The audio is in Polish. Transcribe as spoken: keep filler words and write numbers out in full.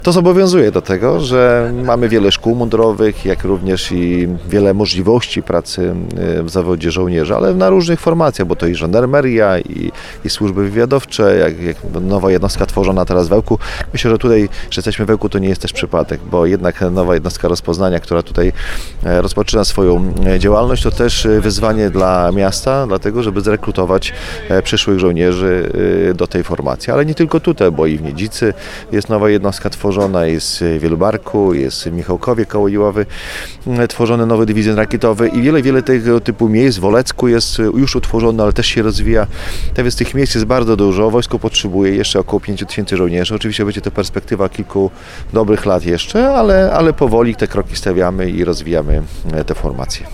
To zobowiązuje do tego, że mamy wiele szkół mundurowych, jak również i wiele możliwości pracy w zawodzie żołnierza, ale na różnych formacjach, bo to i żandarmeria, i, i służby wywiadowcze, jak, jak nowa jednostka tworzona teraz w Ełku. Myślę, że tutaj, że jesteśmy w Ełku, to nie jest też przypadek, bo jednak nowa jednostka rozpoznania, która tutaj rozpoczyna swoją działalność, to też wyzwanie dla miasta, dlatego, żeby zrekrutować przyszłych żołnierzy do tej formacji. Ale nie tylko tutaj, bo i w Niedzicy jest nowa jednostka tworzona, jest w Wielubarku, jest w Michałkowie koło Iławy tworzony nowy dywizjon rakietowy i wiele, wiele tego typu miejsc. W Olecku jest już utworzony, ale też się rozwija. Tak więc tych miejsc jest bardzo dużo. Wojsko potrzebuje jeszcze około pięć tysięcy żołnierzy. Oczywiście będzie to perspektywa kilku dobrych lat jeszcze, ale, ale powoli te kroki stawiamy i rozwijamy te formacje.